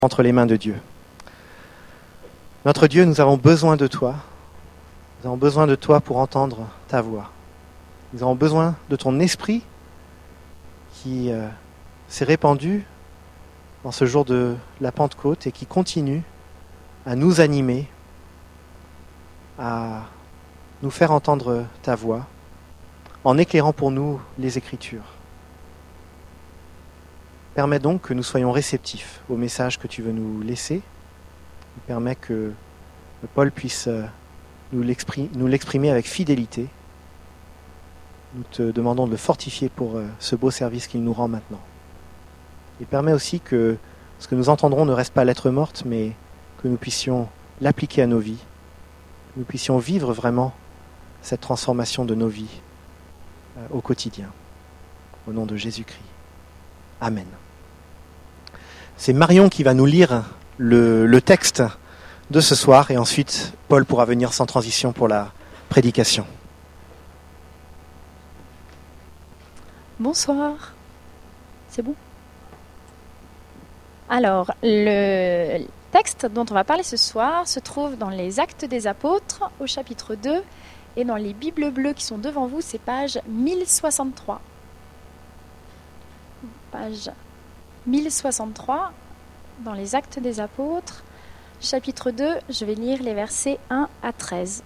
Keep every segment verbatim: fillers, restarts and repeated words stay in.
entre les mains de Dieu. Notre Dieu, nous avons besoin de toi. Nous avons besoin de toi pour entendre ta voix. Nous avons besoin de ton esprit qui euh, s'est répandu dans ce jour de la Pentecôte et qui continue à nous animer, à nous faire entendre ta voix, en éclairant pour nous les Écritures. Permets donc que nous soyons réceptifs au message que tu veux nous laisser. Permets que Paul puisse nous l'exprimer, nous l'exprimer avec fidélité. Nous te demandons de le fortifier pour ce beau service qu'il nous rend maintenant. Et permets aussi que ce que nous entendrons ne reste pas lettre morte, mais que nous puissions l'appliquer à nos vies, que nous puissions vivre vraiment cette transformation de nos vies au quotidien. Au nom de Jésus-Christ. Amen. C'est Marion qui va nous lire le, le texte de ce soir et ensuite Paul pourra venir sans transition pour la prédication. Bonsoir. C'est bon ? Alors, le texte dont on va parler ce soir se trouve dans les Actes des Apôtres au chapitre deux et dans les Bibles bleues qui sont devant vous, c'est page mille soixante-trois. Page mille soixante-trois, dans les Actes des Apôtres, chapitre deux, je vais lire les versets un à treize.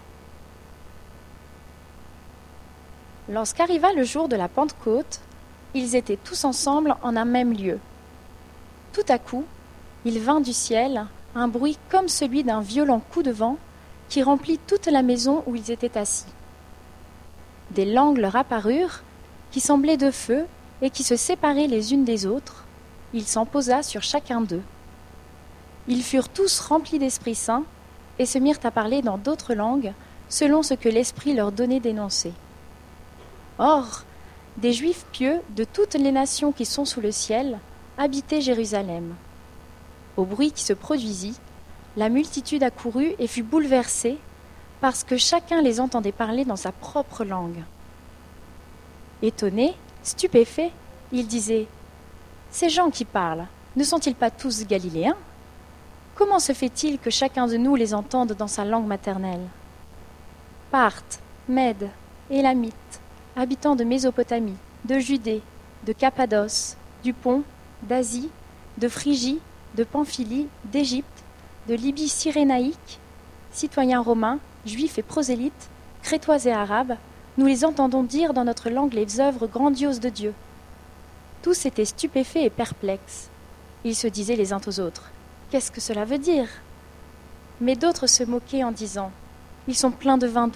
Lorsqu'arriva le jour de la Pentecôte, ils étaient tous ensemble en un même lieu. Tout à coup, il vint du ciel un bruit comme celui d'un violent coup de vent qui remplit toute la maison où ils étaient assis. Des langues leur apparurent, qui semblaient de feu, et qui se séparaient les unes des autres. Il s'en posa sur chacun d'eux. Ils furent tous remplis d'Esprit Saint et se mirent à parler dans d'autres langues, selon ce que l'Esprit leur donnait d'énoncer. Or, des Juifs pieux de toutes les nations qui sont sous le ciel habitaient Jérusalem. Au bruit qui se produisit, la multitude accourut et fut bouleversée, parce que chacun les entendait parler dans sa propre langue. Étonnés, stupéfaits, ils disaient « Ces gens qui parlent, ne sont-ils pas tous galiléens ? Comment se fait-il que chacun de nous les entende dans sa langue maternelle ? Parthes, Mèdes, Élamites, habitants de Mésopotamie, de Judée, de Cappadoce, du Pont, d'Asie, de Phrygie, de Pamphylie, d'Égypte, de Libye cyrénaïque, citoyens romains, juifs et prosélytes, crétois et arabes, nous les entendons dire dans notre langue les œuvres grandioses de Dieu. Tous étaient stupéfaits et perplexes. Ils se disaient les uns aux autres, « Qu'est-ce que cela veut dire ?» Mais d'autres se moquaient en disant, « Ils sont pleins de vin doux. »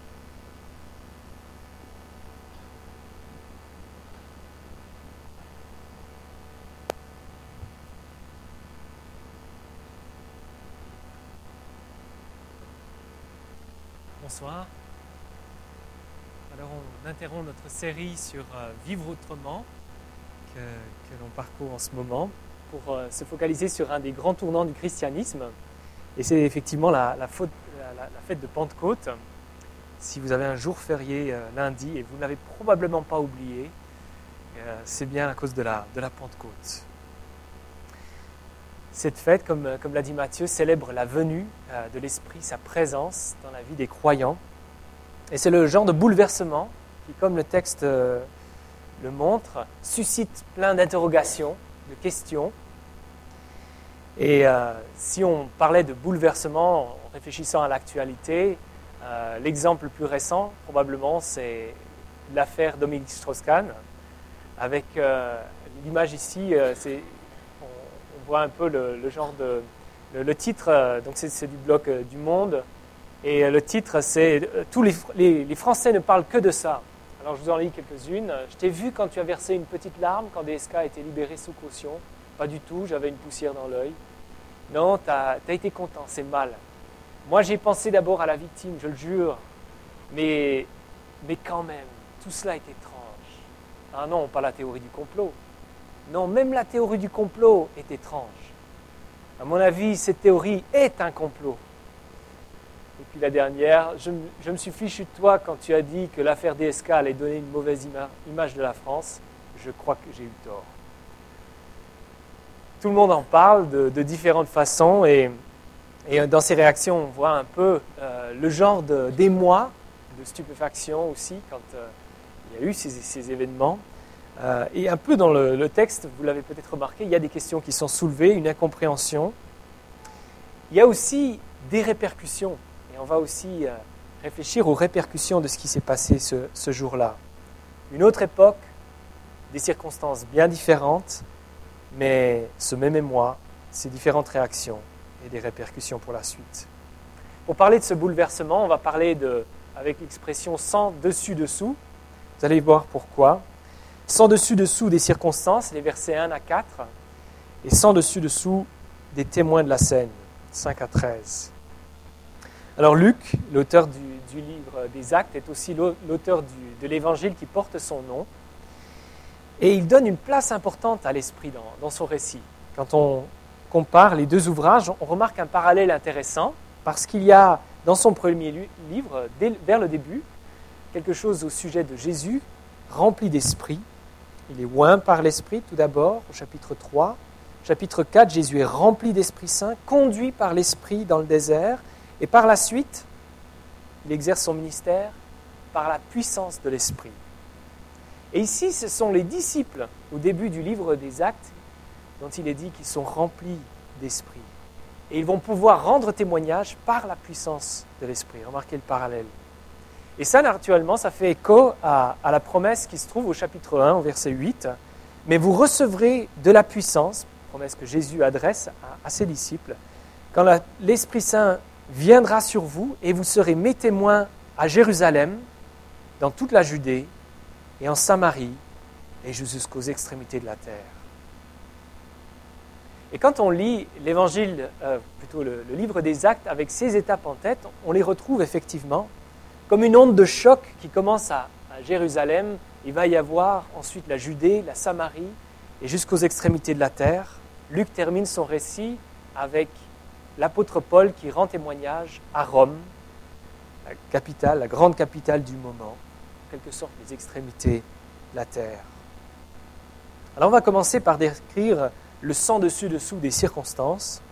Bonsoir. Alors on interrompt notre série sur euh, Vivre autrement que, que l'on parcourt en ce moment pour euh, se focaliser sur un des grands tournants du christianisme et c'est effectivement la, la, faute, la, la, la fête de Pentecôte. Si vous avez un jour férié euh, lundi et vous ne l'avez probablement pas oublié, euh, c'est bien à cause de la, de la Pentecôte. Cette fête, comme, comme l'a dit Matthieu, célèbre la venue euh, de l'Esprit, sa présence dans la vie des croyants. Et c'est le genre de bouleversement qui, comme le texte euh, le montre, suscite plein d'interrogations, de questions. Et euh, si on parlait de bouleversement en réfléchissant à l'actualité, euh, l'exemple le plus récent, probablement, c'est l'affaire Dominique Strauss-Kahn. Avec euh, l'image ici, euh, c'est... On voit un peu le, le genre de... Le, le titre, euh, donc c'est, c'est du bloc euh, du Monde, et euh, le titre, c'est euh, « Tous les, les, les Français ne parlent que de ça ». Alors je vous en lis quelques-unes. « Je t'ai vu quand tu as versé une petite larme quand D S K a été libéré sous caution. Pas du tout, j'avais une poussière dans l'œil. Non, t'as, t'as été content, c'est mal. Moi j'ai pensé d'abord à la victime, je le jure, mais, mais quand même, tout cela est étrange. Ah non, pas la théorie du complot. Non, même la théorie du complot est étrange. À mon avis, cette théorie est un complot. Et puis la dernière, je, je me suis fichu de toi quand tu as dit que l'affaire D S K allait donner une mauvaise ima- image de la France. Je crois que j'ai eu tort. tout le monde en parle de, de différentes façons et, et dans ces réactions, on voit un peu euh, le genre de, d'émoi, de stupéfaction aussi quand euh, il y a eu ces, ces événements. Euh, et un peu dans le, le texte, vous l'avez peut-être remarqué, il y a des questions qui sont soulevées, une incompréhension. Il y a aussi des répercussions et on va aussi euh, réfléchir aux répercussions de ce qui s'est passé ce, ce jour-là. Une autre époque, des circonstances bien différentes, mais ce même émoi, ces différentes réactions et des répercussions pour la suite. Pour parler de ce bouleversement, on va parler de, avec l'expression « sans dessus-dessous ». Vous allez voir pourquoi. Sans dessus-dessous des circonstances, les versets un à quatre, et sans dessus-dessous des témoins de la scène, cinq à treize. Alors Luc, l'auteur du, du livre des Actes, est aussi l'auteur du, de l'évangile qui porte son nom. Et il donne une place importante à l'esprit dans, dans son récit. Quand on compare les deux ouvrages, on remarque un parallèle intéressant, parce qu'il y a dans son premier livre, dès, vers le début, quelque chose au sujet de Jésus, rempli d'esprit. Il est oint par l'esprit tout d'abord, au chapitre trois. Chapitre quatre, Jésus est rempli d'Esprit Saint, conduit par l'Esprit dans le désert, et par la suite, il exerce son ministère par la puissance de l'Esprit. Et ici, ce sont les disciples, au début du livre des Actes, dont il est dit qu'ils sont remplis d'Esprit. Et ils vont pouvoir rendre témoignage par la puissance de l'Esprit. Remarquez le parallèle. Et ça, naturellement, ça fait écho à, à la promesse qui se trouve au chapitre un, au verset huit. « Mais vous recevrez de la puissance », promesse que Jésus adresse à, à ses disciples, « quand la, l'Esprit Saint viendra sur vous et vous serez mes témoins à Jérusalem, dans toute la Judée et en Samarie et jusqu'aux extrémités de la terre. » Et quand on lit l'évangile, euh, plutôt le, le livre des Actes avec ces étapes en tête, on les retrouve effectivement comme une onde de choc qui commence à, à Jérusalem. Il va y avoir ensuite la Judée, la Samarie et jusqu'aux extrémités de la terre. Luc termine son récit avec l'apôtre Paul qui rend témoignage à Rome, la capitale, la grande capitale du moment, en quelque sorte les extrémités de la terre. Alors on va commencer par décrire le sans dessus-dessous des circonstances.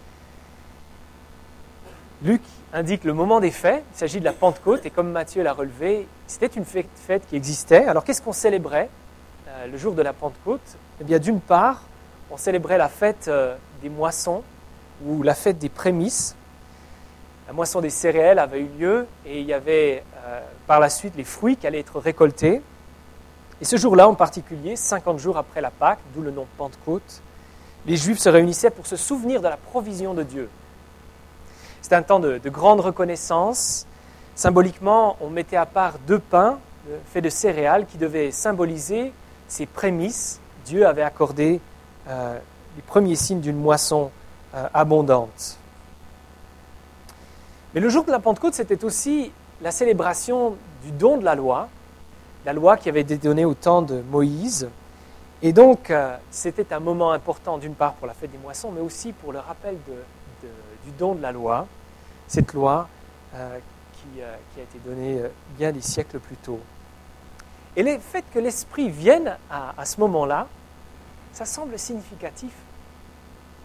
Luc indique le moment des fêtes, il s'agit de la Pentecôte, et comme Matthieu l'a relevé, c'était une fête, fête qui existait. Alors qu'est-ce qu'on célébrait euh, le jour de la Pentecôte ? Eh bien d'une part, on célébrait la fête euh, des moissons, ou la fête des prémices. La moisson des céréales avait eu lieu, et il y avait euh, par la suite les fruits qui allaient être récoltés. Et ce jour-là en particulier, cinquante jours après la Pâque, d'où le nom Pentecôte, les Juifs se réunissaient pour se souvenir de la provision de Dieu. C'était un temps de, de grande reconnaissance. Symboliquement, on mettait à part deux pains faits de céréales qui devaient symboliser ces prémices. Dieu avait accordé euh, les premiers signes d'une moisson euh, abondante. Mais le jour de la Pentecôte, c'était aussi la célébration du don de la loi, la loi qui avait été donnée au temps de Moïse. Et donc, euh, c'était un moment important, d'une part pour la fête des moissons, mais aussi pour le rappel de, de, du don de la loi, cette loi euh, qui, euh, qui a été donnée euh, bien des siècles plus tôt. Et le fait que l'Esprit vienne à, à ce moment-là, ça semble significatif. Pourquoi ?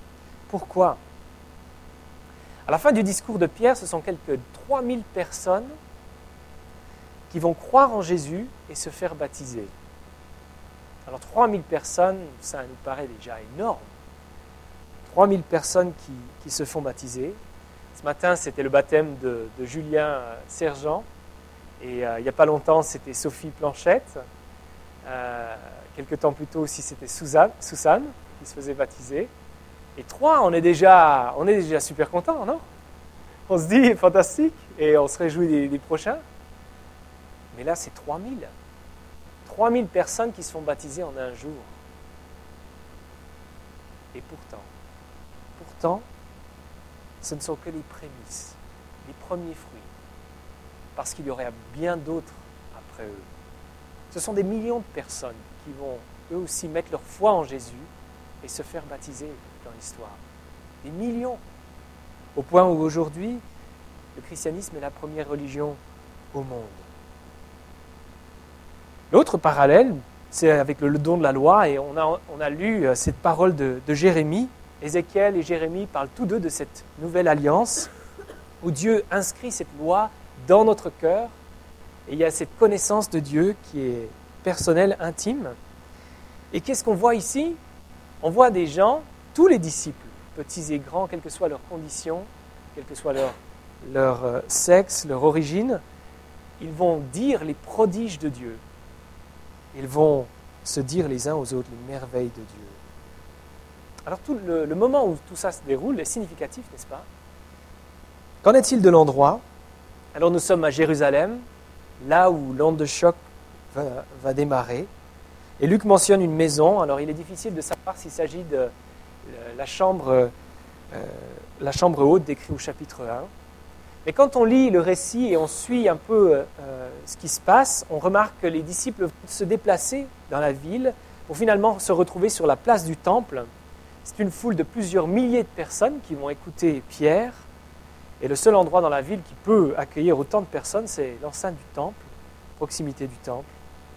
À la fin du discours de Pierre, ce sont quelques trois mille personnes qui vont croire en Jésus et se faire baptiser. Alors trois mille personnes, ça nous paraît déjà énorme. trois mille personnes qui, qui se font baptiser. Ce matin, c'était le baptême de, de Julien Sergent. Et euh, il n'y a pas longtemps, c'était Sophie Planchette. Euh, quelques temps plus tôt aussi, c'était Suzanne, Suzanne qui se faisait baptiser. Et trois, on est déjà, on est déjà super contents, non ? On se dit, fantastique, et on se réjouit des, des prochains. Mais là, c'est trois mille. trois mille personnes qui se font baptiser en un jour. Et pourtant, pourtant, ce ne sont que les prémices, les premiers fruits. Parce qu'il y aurait bien d'autres après eux. Ce sont des millions de personnes qui vont eux aussi mettre leur foi en Jésus et se faire baptiser dans l'histoire. Des millions. Au point où aujourd'hui, le christianisme est la première religion au monde. L'autre parallèle, c'est avec le, le don de la loi, et on a, on a lu cette parole de, de Jérémie. Ézéchiel et Jérémie parlent tous deux de cette nouvelle alliance, où Dieu inscrit cette loi dans notre cœur, et il y a cette connaissance de Dieu qui est personnelle, intime. Et qu'est-ce qu'on voit ici? On voit des gens, tous les disciples, petits et grands, quelle que soit leur condition, quel que soit leur, leur euh, sexe, leur origine, ils vont dire les prodiges de Dieu. Ils vont se dire les uns aux autres les merveilles de Dieu. Alors tout le, le moment où tout ça se déroule est significatif, n'est-ce pas? Qu'en est-il de l'endroit? Alors nous sommes à Jérusalem, là où l'onde de choc va, va démarrer. Et Luc mentionne une maison. Alors il est difficile de savoir s'il s'agit de la chambre, euh, la chambre haute décrite au chapitre un. Mais quand on lit le récit et on suit un peu euh, ce qui se passe, on remarque que les disciples vont se déplacer dans la ville pour finalement se retrouver sur la place du temple. C'est une foule de plusieurs milliers de personnes qui vont écouter Pierre. Et le seul endroit dans la ville qui peut accueillir autant de personnes, c'est l'enceinte du temple, proximité du temple.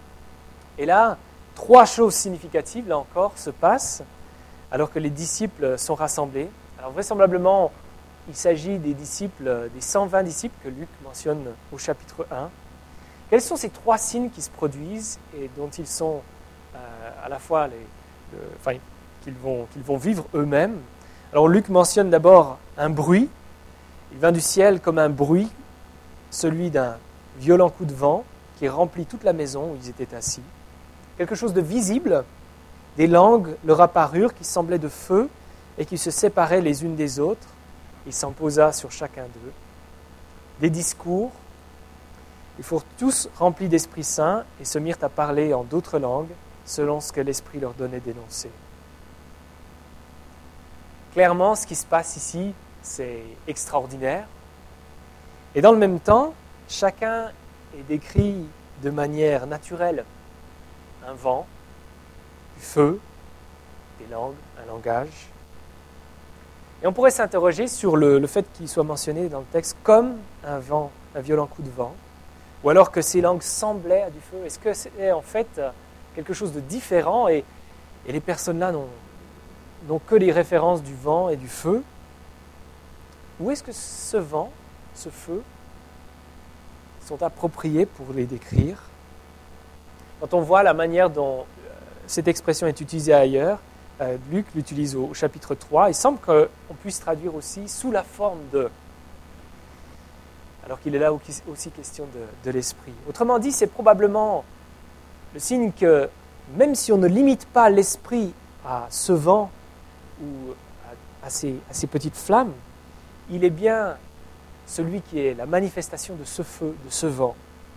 Et là, trois choses significatives, là encore, se passent alors que les disciples sont rassemblés. Alors vraisemblablement, il s'agit des disciples, des cent vingt disciples que Luc mentionne au chapitre un. Quels sont ces trois signes qui se produisent et dont ils sont euh, à la fois, les, le, enfin, qu'ils vont, qu'ils vont vivre eux-mêmes? Alors Luc mentionne d'abord un bruit. Il vint du ciel comme un bruit, celui d'un violent coup de vent qui remplit toute la maison où ils étaient assis. Quelque chose de visible, des langues leur apparurent qui semblaient de feu et qui se séparaient les unes des autres. Il s'en posa sur chacun d'eux. Des discours, ils furent tous remplis d'Esprit Saint et se mirent à parler en d'autres langues selon ce que l'Esprit leur donnait d'énoncer. Clairement, ce qui se passe ici, c'est extraordinaire. Et dans le même temps, chacun est décrit de manière naturelle. Un vent, du feu, des langues, un langage. Et on pourrait s'interroger sur le, le fait qu'il soit mentionné dans le texte comme un vent, un violent coup de vent, ou alors que ces langues semblaient à du feu. Est-ce que c'est en fait quelque chose de différent et, et les personnes là n'ont, n'ont que les références du vent et du feu? Ou est-ce que ce vent, ce feu, sont appropriés pour les décrire? Quand on voit la manière dont cette expression est utilisée ailleurs, euh, Luc l'utilise au, au chapitre trois, il semble qu'on puisse traduire aussi sous la forme de, alors qu'il est là aussi question de, de l'esprit. Autrement dit, c'est probablement le signe que même si on ne limite pas l'esprit à ce vent ou à, à, ces, à ces petites flammes, il est bien celui qui est la manifestation de ce feu, de ce vent.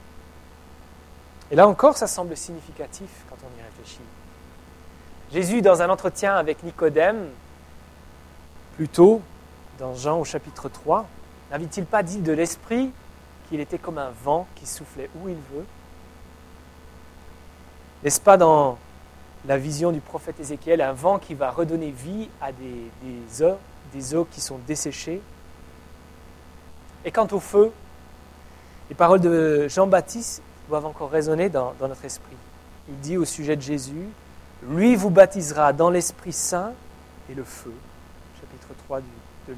Et là encore, ça semble significatif quand on y réfléchit. Jésus, dans un entretien avec Nicodème, plus tôt, dans Jean au chapitre trois, n'avait-il pas dit de l'Esprit qu'il était comme un vent qui soufflait où il veut? N'est-ce pas dans la vision du prophète Ézéchiel, un vent qui va redonner vie à des, des eaux, des eaux qui sont desséchées? Et quant au feu, les paroles de Jean-Baptiste doivent encore résonner dans, dans notre esprit. Il dit au sujet de Jésus, « Lui vous baptisera dans l'Esprit Saint et le feu », chapitre trois du, de Luc.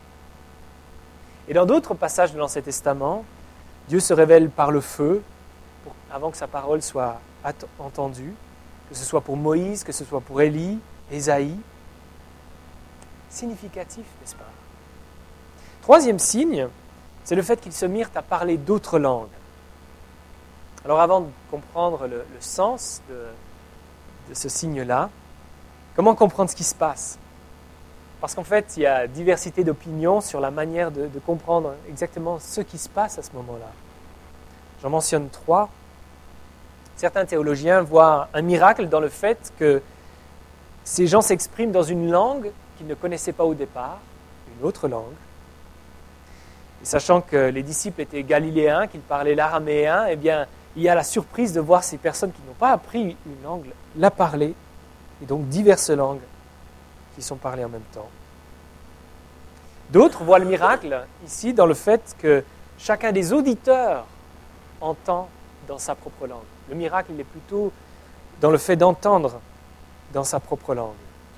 Et dans d'autres passages de l'Ancien Testament, Dieu se révèle par le feu, pour, avant que sa parole soit at- entendue, que ce soit pour Moïse, que ce soit pour Élie, Ésaïe. Significatif, n'est-ce pas? Troisième signe, c'est le fait qu'ils se mirent à parler d'autres langues. Alors avant de comprendre le, le sens de, de ce signe-là, comment comprendre ce qui se passe? Parce qu'en fait, il y a diversité d'opinions sur la manière de, de comprendre exactement ce qui se passe à ce moment-là. J'en mentionne trois. Certains théologiens voient un miracle dans le fait que ces gens s'expriment dans une langue qu'ils ne connaissaient pas au départ, une autre langue. Et sachant que les disciples étaient galiléens, qu'ils parlaient l'araméen, eh bien, il y a la surprise de voir ces personnes qui n'ont pas appris une langue la parler, et donc diverses langues qui sont parlées en même temps. D'autres voient le miracle ici dans le fait que chacun des auditeurs entend dans sa propre langue. Le miracle, il est plutôt dans le fait d'entendre dans sa propre langue.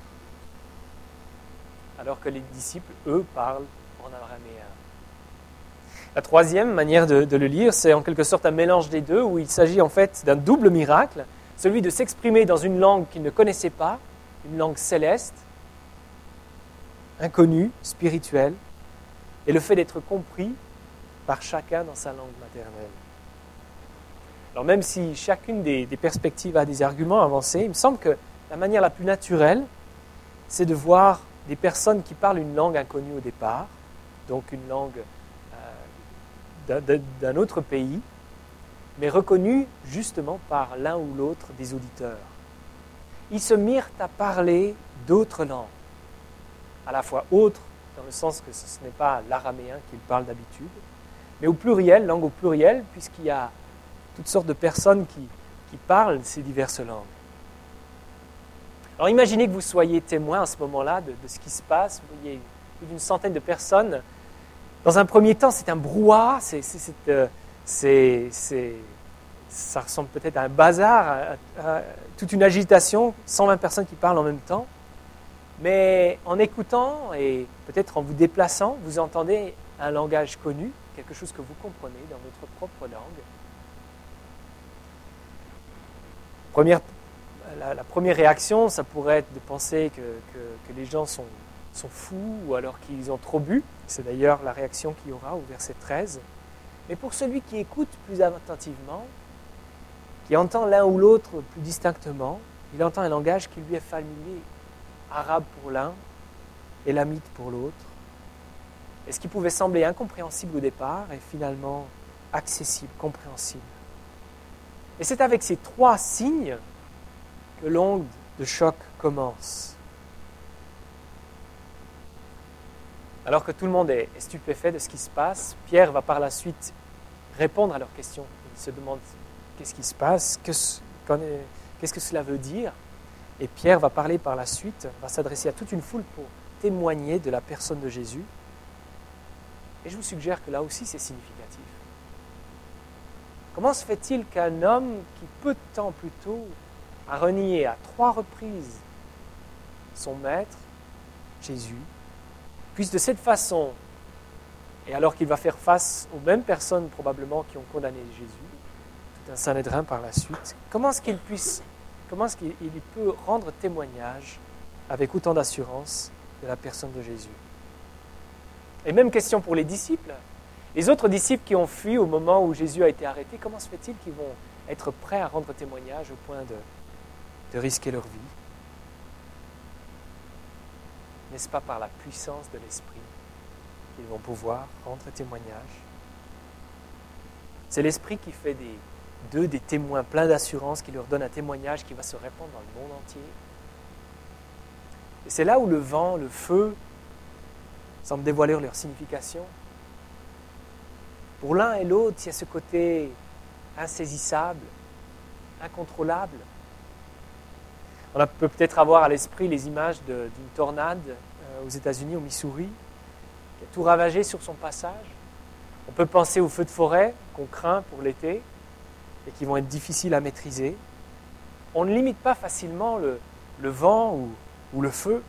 Alors que les disciples, eux, parlent en araméen. La troisième manière de, de le lire, c'est en quelque sorte un mélange des deux, où il s'agit en fait d'un double miracle, celui de s'exprimer dans une langue qu'ils ne connaissaient pas, une langue céleste, inconnue, spirituelle, et le fait d'être compris par chacun dans sa langue maternelle. Alors même si chacune des, des perspectives a des arguments avancés, il me semble que la manière la plus naturelle, c'est de voir des personnes qui parlent une langue inconnue au départ, donc une langue euh, d'un, d'un autre pays, mais reconnue justement par l'un ou l'autre des auditeurs. Ils se mirent à parler d'autres langues, à la fois autres, dans le sens que ce n'est pas l'araméen qu'ils parlent d'habitude, mais au pluriel, langue au pluriel, puisqu'il y a toutes sortes de personnes qui, qui parlent ces diverses langues. Alors imaginez que vous soyez témoin à ce moment-là de, de ce qui se passe. Vous voyez plus d'une centaine de personnes. Dans un premier temps, c'est un brouhaha, c'est, c'est, c'est, euh, c'est, c'est, ça ressemble peut-être à un bazar, à, à, à toute une agitation, cent vingt personnes qui parlent en même temps. Mais en écoutant et peut-être en vous déplaçant, vous entendez un langage connu, quelque chose que vous comprenez dans votre propre langue. Première, la, la première réaction, ça pourrait être de penser que, que, que les gens sont, sont fous ou alors qu'ils ont trop bu. C'est d'ailleurs la réaction qu'il y aura au verset treize. Mais pour celui qui écoute plus attentivement, qui entend l'un ou l'autre plus distinctement, il entend un langage qui lui est familier, arabe pour l'un, élamite pour l'autre. Et ce qui pouvait sembler incompréhensible au départ est finalement accessible, compréhensible. Et c'est avec ces trois signes que l'onde de choc commence. Alors que tout le monde est stupéfait de ce qui se passe, Pierre va par la suite répondre à leurs questions. Il se demande qu'est-ce qui se passe, qu'est-ce que cela veut dire. Et Pierre va parler par la suite, va s'adresser à toute une foule pour témoigner de la personne de Jésus. Et je vous suggère que là aussi c'est significatif. Comment se fait-il qu'un homme qui peu de temps plus tôt a renié à trois reprises son maître, Jésus, puisse de cette façon, et alors qu'il va faire face aux mêmes personnes probablement qui ont condamné Jésus, tout un Sanhédrin par la suite, comment est-ce qu'il puisse, comment est-ce qu'il peut rendre témoignage avec autant d'assurance de la personne de Jésus? Et même question pour les disciples. Les autres disciples qui ont fui au moment où Jésus a été arrêté, comment se fait-il qu'ils vont être prêts à rendre témoignage au point de, de risquer leur vie? N'est-ce pas par la puissance de l'Esprit qu'ils vont pouvoir rendre témoignage? C'est l'Esprit qui fait des, d'eux des témoins pleins d'assurance, qui leur donne un témoignage qui va se répandre dans le monde entier. Et c'est là où le vent, le feu, semblent dévoiler leur signification. Pour l'un et l'autre, il y a ce côté insaisissable, incontrôlable. On peut peut-être avoir à l'esprit les images de, d'une tornade euh, aux États-Unis, au Missouri, qui a tout ravagé sur son passage. On peut penser aux feux de forêt qu'on craint pour l'été et qui vont être difficiles à maîtriser. On ne limite pas facilement le, le vent ou, ou le feu.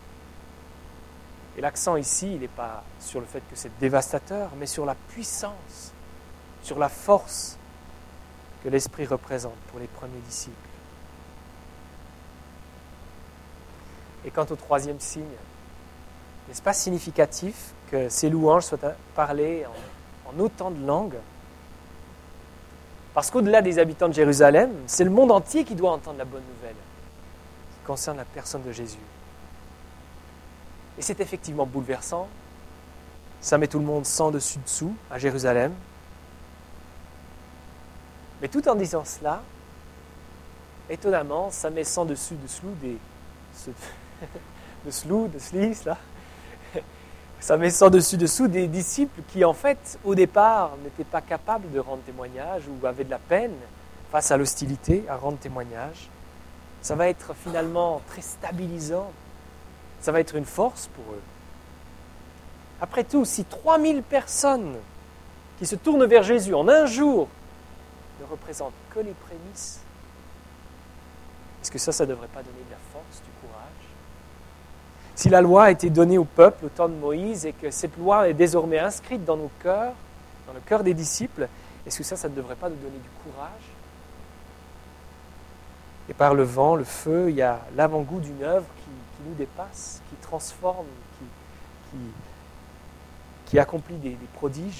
Et l'accent ici, il n'est pas sur le fait que c'est dévastateur, mais sur la puissance, sur la force que l'Esprit représente pour les premiers disciples. Et quant au troisième signe, n'est-ce pas significatif que ces louanges soient parlées en, en autant de langues? Parce qu'au-delà des habitants de Jérusalem, c'est le monde entier qui doit entendre la bonne nouvelle qui concerne la personne de Jésus. Et c'est effectivement bouleversant. Ça met tout le monde sans dessus-dessous à Jérusalem. Mais tout en disant cela, étonnamment, ça met sans dessus-dessous des... de slou, de slis, là. Ça met sans dessus-dessous des disciples qui, en fait, au départ, n'étaient pas capables de rendre témoignage ou avaient de la peine face à l'hostilité à rendre témoignage. Ça va être finalement très stabilisant. Ça va être une force pour eux. Après tout, si trois mille personnes qui se tournent vers Jésus en un jour ne représentent que les prémices, est-ce que ça, ça ne devrait pas donner de la force, du courage? Si la loi a été donnée au peuple au temps de Moïse et que cette loi est désormais inscrite dans nos cœurs, dans le cœur des disciples, est-ce que ça, ça ne devrait pas nous donner du courage? Et par le vent, le feu, il y a l'avant-goût d'une œuvre qui, qui nous dépasse, qui transforme, qui, qui, qui accomplit des, des prodiges.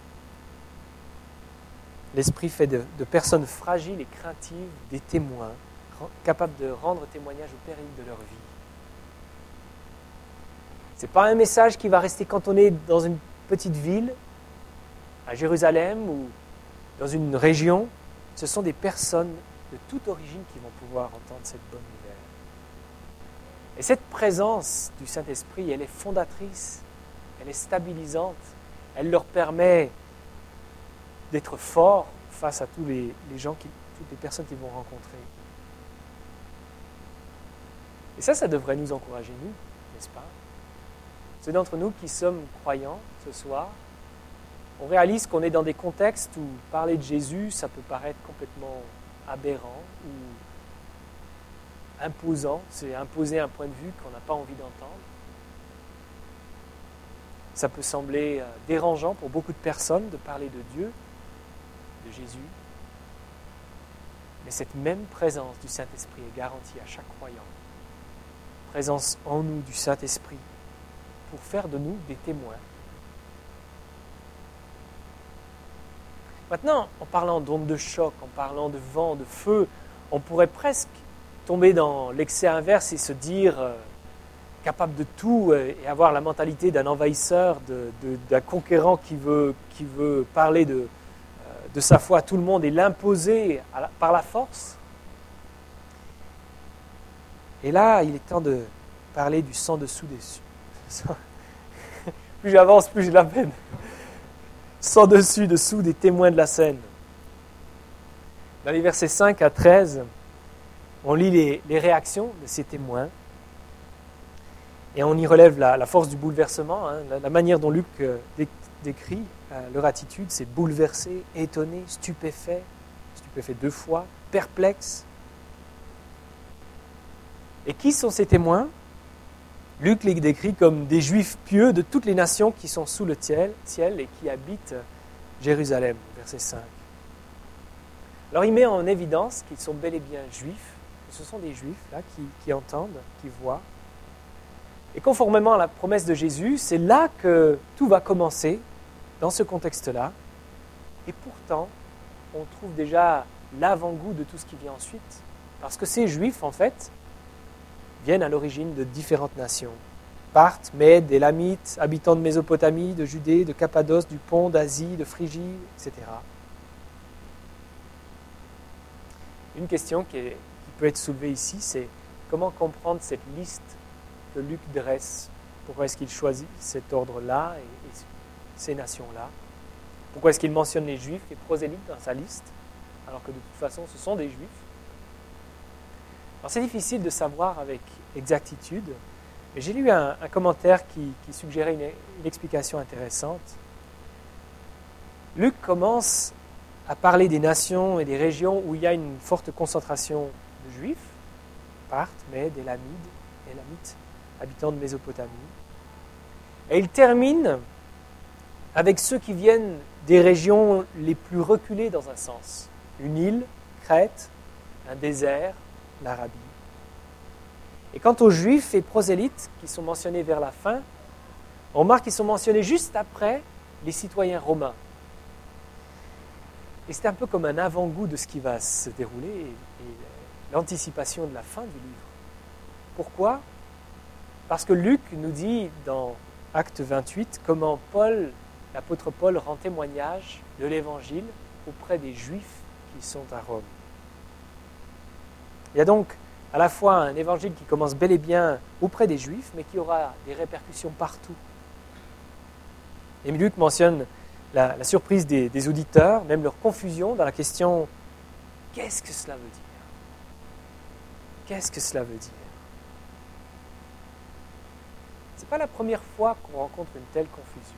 L'Esprit fait de, de personnes fragiles et craintives des témoins, capables de rendre témoignage au péril de leur vie. Ce n'est pas un message qui va rester cantonné dans une petite ville, à Jérusalem ou dans une région. Ce sont des personnes de toute origine qui vont pouvoir entendre cette bonne nouvelle. Et cette présence du Saint-Esprit, elle est fondatrice, elle est stabilisante, elle leur permet d'être forts face à tous les, les gens, qui, toutes les personnes qu'ils vont rencontrer. Et ça, ça devrait nous encourager, nous, n'est-ce pas? Ceux d'entre nous qui sommes croyants ce soir, on réalise qu'on est dans des contextes où parler de Jésus, ça peut paraître complètement aberrant ou imposant, c'est imposer un point de vue qu'on n'a pas envie d'entendre. Ça peut sembler dérangeant pour beaucoup de personnes de parler de Dieu, de Jésus. Mais cette même présence du Saint-Esprit est garantie à chaque croyant. Présence en nous du Saint-Esprit pour faire de nous des témoins. Maintenant, en parlant d'ondes de choc, en parlant de vent, de feu, on pourrait presque tomber dans l'excès inverse et se dire euh, capable de tout euh, et avoir la mentalité d'un envahisseur, de, de, d'un conquérant qui veut, qui veut parler de, euh, de sa foi à tout le monde et l'imposer à la, par la force. Et là, il est temps de parler du sang dessous dessus. Plus j'avance, plus j'ai la peine. Sans dessus, dessous des témoins de la scène. Dans les versets cinq à treize, on lit les, les réactions de ces témoins et on y relève la, la force du bouleversement. Hein, la, la manière dont Luc euh, dé, décrit euh, leur attitude, c'est bouleversé, étonné, stupéfait, stupéfait deux fois, perplexe. Et qui sont ces témoins? Luc les décrit comme des Juifs pieux de toutes les nations qui sont sous le ciel, ciel et qui habitent Jérusalem, verset cinq. Alors il met en évidence qu'ils sont bel et bien Juifs. Ce sont des Juifs là, qui, qui entendent, qui voient. Et conformément à la promesse de Jésus, c'est là que tout va commencer, dans ce contexte-là. Et pourtant, on trouve déjà l'avant-goût de tout ce qui vient ensuite. Parce que ces Juifs, en fait, viennent à l'origine de différentes nations. Parthes, Mèdes, Élamites, habitants de Mésopotamie, de Judée, de Cappadoce, du Pont, d'Asie, de Phrygie, et cetera. Une question qui, est, qui peut être soulevée ici, c'est comment comprendre cette liste que Luc dresse? Pourquoi est-ce qu'il choisit cet ordre-là et, et ces nations-là? Pourquoi est-ce qu'il mentionne les Juifs, les prosélytes dans sa liste, alors que de toute façon ce sont des Juifs? Alors c'est difficile de savoir avec exactitude, mais j'ai lu un, un commentaire qui, qui suggérait une, une explication intéressante. Luc commence à parler des nations et des régions où il y a une forte concentration de Juifs, Parthes, Mèdes, Élamides, Élamites, habitants de Mésopotamie. Et il termine avec ceux qui viennent des régions les plus reculées dans un sens. Une île, Crète, un désert, l'Arabie. Et quant aux Juifs et prosélytes qui sont mentionnés vers la fin, on remarque qu'ils sont mentionnés juste après les citoyens romains. Et c'est un peu comme un avant-goût de ce qui va se dérouler et, et l'anticipation de la fin du livre. Pourquoi? Parce que Luc nous dit dans Acte vingt-huit comment Paul, l'apôtre Paul rend témoignage de l'Évangile auprès des Juifs qui sont à Rome. Il y a donc à la fois un évangile qui commence bel et bien auprès des Juifs, mais qui aura des répercussions partout. Et Luc mentionne la, la surprise des, des auditeurs, même leur confusion dans la question « Qu'est-ce que cela veut dire ?» Qu'est-ce que cela veut dire? Ce n'est pas la première fois qu'on rencontre une telle confusion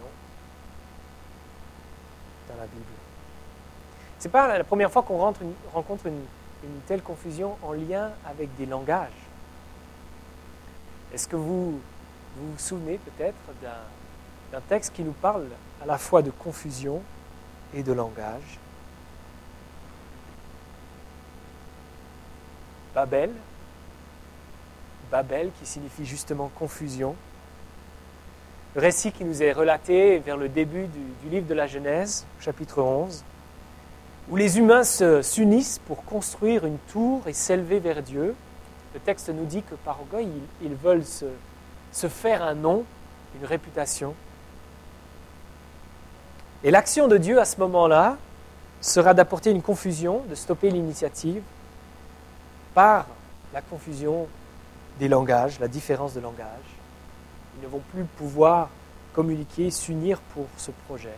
dans la Bible. Ce n'est pas la première fois qu'on rentre une, rencontre une, une telle confusion en lien avec des langages. Est-ce que vous vous, vous souvenez peut-être d'un, d'un texte qui nous parle à la fois de confusion et de langage? Babel, Babel qui signifie justement confusion. Le récit qui nous est relaté vers le début du, du livre de la Genèse, chapitre onze, où les humains se, s'unissent pour construire une tour et s'élever vers Dieu. Le texte nous dit que par orgueil, ils, ils veulent se, se faire un nom, une réputation. Et l'action de Dieu à ce moment-là sera d'apporter une confusion, de stopper l'initiative par la confusion des langages, la différence de langage. Ils ne vont plus pouvoir communiquer, s'unir pour ce projet.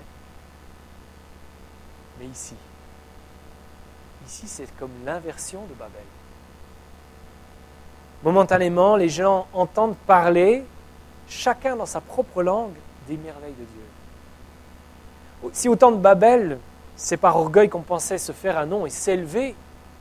Mais ici, ici c'est comme l'inversion de Babel. Momentanément, les gens entendent parler, chacun dans sa propre langue, des merveilles de Dieu. Si au temps de Babel, c'est par orgueil qu'on pensait se faire un nom et s'élever,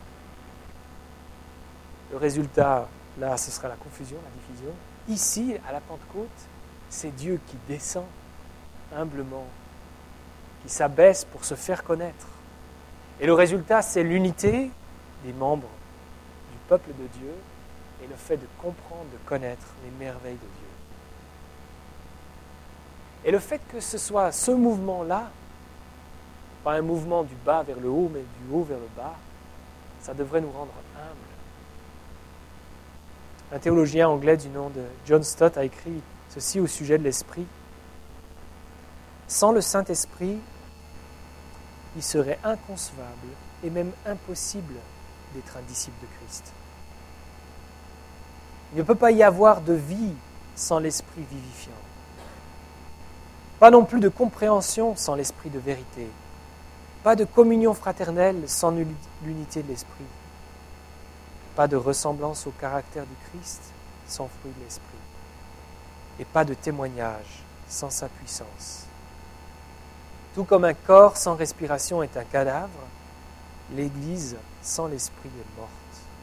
le résultat, là, ce sera la confusion, la division. Ici, à la Pentecôte, c'est Dieu qui descend humblement, qui s'abaisse pour se faire connaître. Et le résultat, c'est l'unité des membres du peuple de Dieu et le fait de comprendre, de connaître les merveilles de Dieu. Et le fait que ce soit ce mouvement-là, pas un mouvement du bas vers le haut, mais du haut vers le bas, ça devrait nous rendre humbles. Un théologien anglais du nom de John Stott a écrit ceci au sujet de l'Esprit. Sans le Saint-Esprit, il serait inconcevable et même impossible d'être un disciple de Christ. Il ne peut pas y avoir de vie sans l'Esprit vivifiant. Pas non plus de compréhension sans l'Esprit de vérité. Pas de communion fraternelle sans l'unité de l'Esprit. Pas de ressemblance au caractère du Christ sans fruit de l'Esprit. Et pas de témoignage sans sa puissance. Tout comme un corps sans respiration est un cadavre, l'Église sans l'Esprit est morte.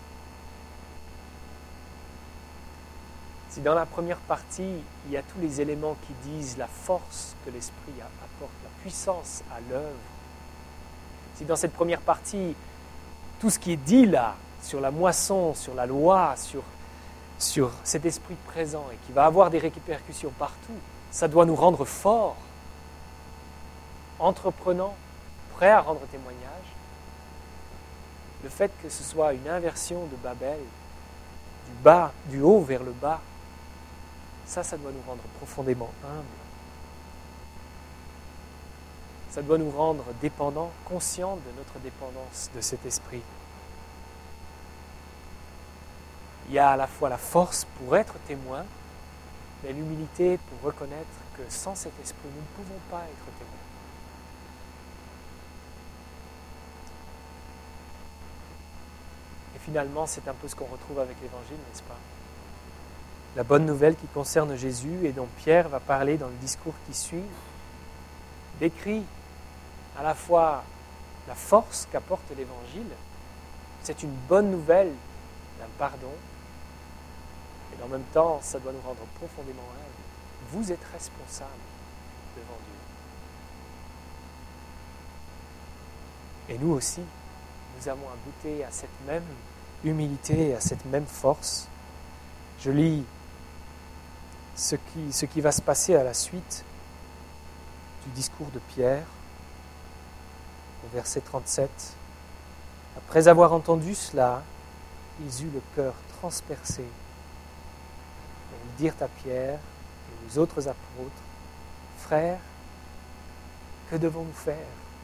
Si dans la première partie, il y a tous les éléments qui disent la force que l'Esprit apporte, la puissance à l'œuvre, si dans cette première partie, tout ce qui est dit là, sur la moisson, sur la loi, sur, sur cet esprit présent et qui va avoir des répercussions partout, ça doit nous rendre forts, entreprenants, prêts à rendre témoignage. Le fait que ce soit une inversion de Babel, du bas, du haut vers le bas, ça, ça doit nous rendre profondément humbles. Ça doit nous rendre dépendants, conscients de notre dépendance de cet esprit. Il y a à la fois la force pour être témoin, mais l'humilité pour reconnaître que sans cet esprit, nous ne pouvons pas être témoins. Et finalement, c'est un peu ce qu'on retrouve avec l'Évangile, n'est-ce pas? La bonne nouvelle qui concerne Jésus et dont Pierre va parler dans le discours qui suit, décrit à la fois la force qu'apporte l'Évangile, c'est une bonne nouvelle d'un pardon, et en même temps, ça doit nous rendre profondément humbles. Vous êtes responsables devant Dieu. Et nous aussi, nous avons à goûter à cette même humilité, à cette même force. Je lis ce qui, ce qui va se passer à la suite du discours de Pierre, au verset trente-sept. Après avoir entendu cela, ils eurent le cœur transpercé. Et ils dirent à Pierre et aux autres apôtres, « Frères, que devons-nous faire ?»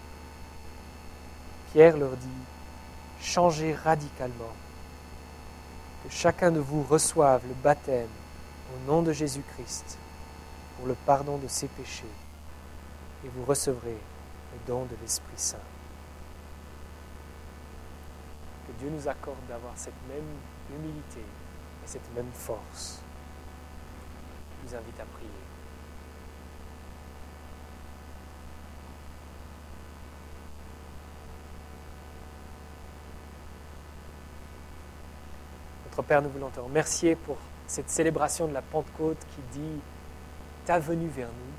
Pierre leur dit, « Changez radicalement, que chacun de vous reçoive le baptême au nom de Jésus-Christ pour le pardon de ses péchés, et vous recevrez le don de l'Esprit Saint. » Que Dieu nous accorde d'avoir cette même humilité et cette même force. Je vous invite à prier. Notre Père, nous voulons te remercier pour cette célébration de la Pentecôte qui dit ta venue vers nous,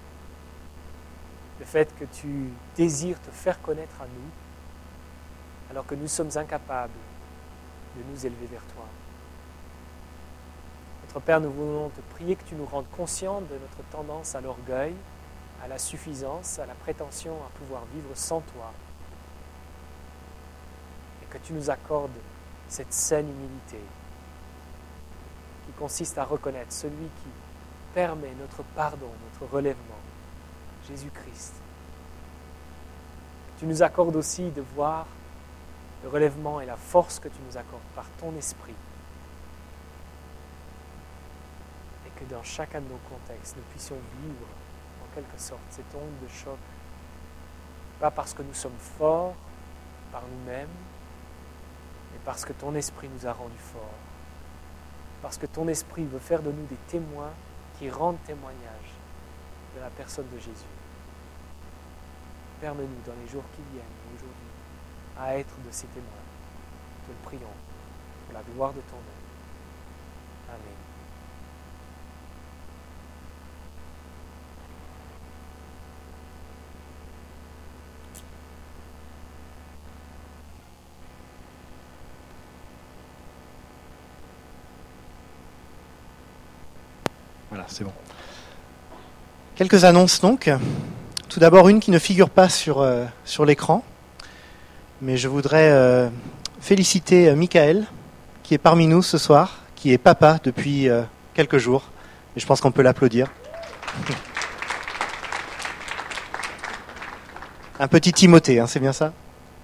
le fait que tu désires te faire connaître à nous, alors que nous sommes incapables de nous élever vers toi. Notre Père, nous voulons te prier que tu nous rendes conscients de notre tendance à l'orgueil, à la suffisance, à la prétention à pouvoir vivre sans toi, et que tu nous accordes cette saine humilité qui consiste à reconnaître celui qui permet notre pardon, notre relèvement, Jésus-Christ. Tu nous accordes aussi de voir le relèvement et la force que tu nous accordes par ton esprit. Et que dans chacun de nos contextes, nous puissions vivre en quelque sorte cette onde de choc, pas parce que nous sommes forts par nous-mêmes, mais parce que ton esprit nous a rendus forts. Parce que ton esprit veut faire de nous des témoins qui rendent témoignage de la personne de Jésus. Permets-nous dans les jours qui viennent, aujourd'hui, à être de ces témoins. Te le prions pour la gloire de ton nom. Amen. Voilà, c'est bon. Quelques annonces donc. Tout d'abord une qui ne figure pas sur, euh, sur l'écran, mais je voudrais euh, féliciter euh, Michael, qui est parmi nous ce soir, qui est papa depuis euh, quelques jours, et je pense qu'on peut l'applaudir. Un petit Timothée, hein, c'est bien ça ?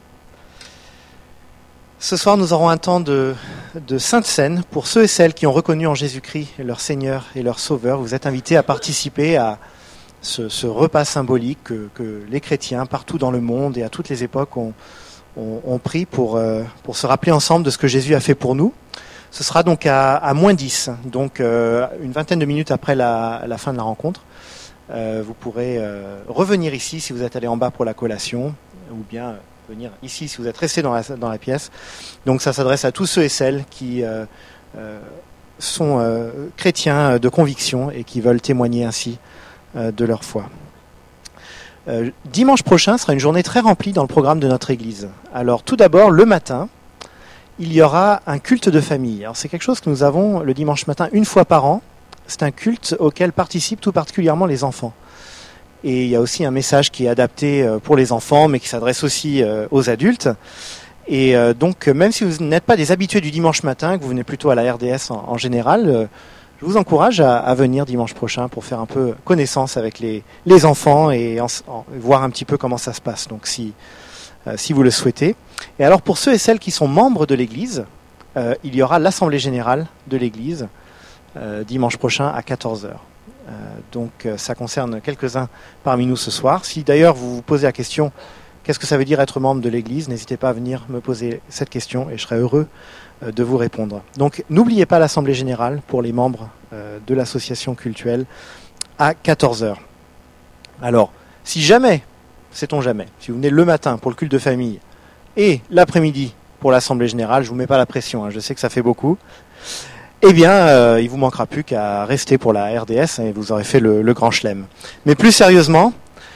Ce soir, nous aurons un temps de, de Sainte Seine. Pour ceux et celles qui ont reconnu en Jésus-Christ leur Seigneur et leur Sauveur, vous êtes invités à participer à ce, ce repas symbolique que, que les chrétiens, partout dans le monde et à toutes les époques, ont, ont, ont pris pour, euh, pour se rappeler ensemble de ce que Jésus a fait pour nous. Ce sera donc à, à moins dix, donc euh, une vingtaine de minutes après la, la fin de la rencontre. Euh, vous pourrez euh, revenir ici si vous êtes allé en bas pour la collation, ou bien venir ici si vous êtes resté dans la, dans la pièce. Donc ça s'adresse à tous ceux et celles qui euh, euh, sont euh, chrétiens de conviction et qui veulent témoigner ainsi euh, de leur foi. Euh, dimanche prochain sera une journée très remplie dans le programme de notre Église. Alors tout d'abord, le matin, il y aura un culte de famille. Alors c'est quelque chose que nous avons le dimanche matin une fois par an. C'est un culte auquel participent tout particulièrement les enfants. Et il y a aussi un message qui est adapté pour les enfants, mais qui s'adresse aussi aux adultes. Et donc, même si vous n'êtes pas des habitués du dimanche matin, que vous venez plutôt à la R D S en, en général, je vous encourage à, à venir dimanche prochain pour faire un peu connaissance avec les, les enfants et en, en, voir un petit peu comment ça se passe, donc si, euh, si vous le souhaitez. Et alors, pour ceux et celles qui sont membres de l'Église, euh, il y aura l'Assemblée Générale de l'Église euh, dimanche prochain à quatorze heures. Euh, donc euh, ça concerne quelques-uns parmi nous ce soir. Si d'ailleurs vous vous posez la question, qu'est-ce que ça veut dire être membre de l'Église, n'hésitez pas à venir me poser cette question et je serai heureux euh, de vous répondre. Donc n'oubliez pas l'Assemblée Générale pour les membres euh, de l'association cultuelle à quatorze heures. Alors, si jamais, sait-on jamais, si vous venez le matin pour le culte de famille et l'après-midi pour l'Assemblée Générale, je ne vous mets pas la pression, hein, je sais que ça fait beaucoup, eh bien, euh, il vous manquera plus qu'à rester pour la R D S et vous aurez fait le, le grand chelem. Mais plus sérieusement,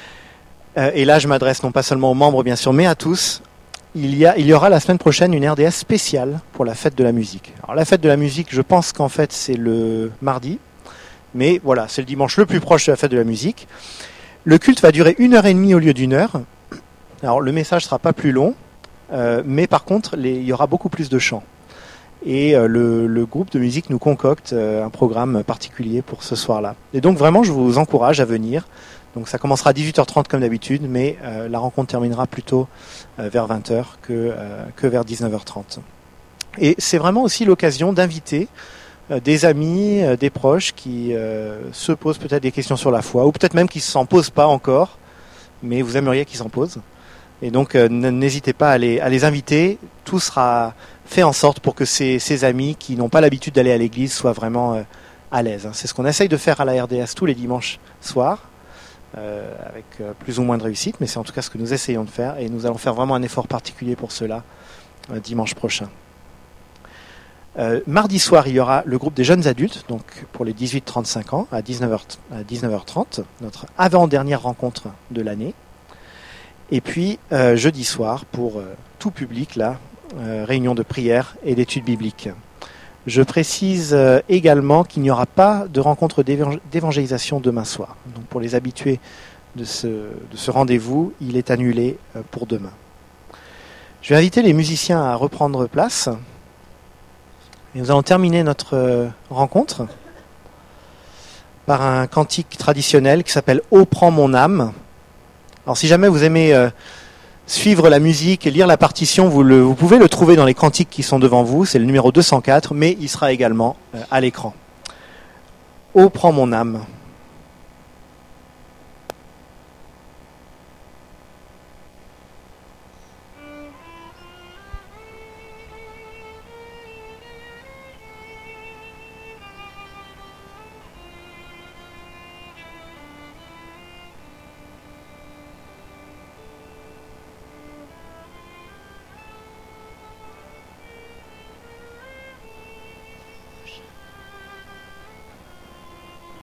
euh, et là je m'adresse non pas seulement aux membres bien sûr, mais à tous, il y, a, il y aura la semaine prochaine une R D S spéciale pour la fête de la musique. Alors la fête de la musique, je pense qu'en fait c'est le mardi, mais voilà, c'est le dimanche le plus proche de la fête de la musique. Le culte va durer une heure et demie au lieu d'une heure. Alors le message sera pas plus long, euh, mais par contre les, il y aura beaucoup plus de chants. Et euh, le, le groupe de musique nous concocte euh, un programme particulier pour ce soir-là. Et donc vraiment, je vous encourage à venir. Donc ça commencera à dix-huit heures trente comme d'habitude, mais euh, la rencontre terminera plutôt euh, vers vingt heures que, euh, que vers dix-neuf heures trente. Et c'est vraiment aussi l'occasion d'inviter euh, des amis, euh, des proches qui euh, se posent peut-être des questions sur la foi, ou peut-être même qui ne s'en posent pas encore, mais vous aimeriez qu'ils s'en posent. Et donc euh, n'hésitez pas à les, à les inviter. Tout sera fait en sorte pour que ces, ces amis qui n'ont pas l'habitude d'aller à l'église soient vraiment euh, à l'aise. C'est ce qu'on essaye de faire à la R D S tous les dimanches soirs, euh, avec euh, plus ou moins de réussite, mais c'est en tout cas ce que nous essayons de faire, et nous allons faire vraiment un effort particulier pour cela euh, dimanche prochain. Euh, mardi soir, il y aura le groupe des jeunes adultes, donc pour les dix-huit trente-cinq ans, à dix-neuf heures, à dix-neuf heures trente, notre avant-dernière rencontre de l'année. Et puis, euh, jeudi soir, pour euh, tout public, là, euh, réunion de prière et d'études bibliques. Je précise euh, également qu'il n'y aura pas de rencontre d'évang- d'évangélisation demain soir. Donc pour les habitués de ce, de ce rendez-vous, il est annulé euh, pour demain. Je vais inviter les musiciens à reprendre place. Et nous allons terminer notre euh, rencontre par un cantique traditionnel qui s'appelle « Ô prends mon âme ». Alors si jamais vous aimez euh, suivre la musique et lire la partition, vous, le, vous pouvez le trouver dans les cantiques qui sont devant vous, c'est le numéro deux cent quatre, mais il sera également euh, à l'écran. « Ô prends mon âme ».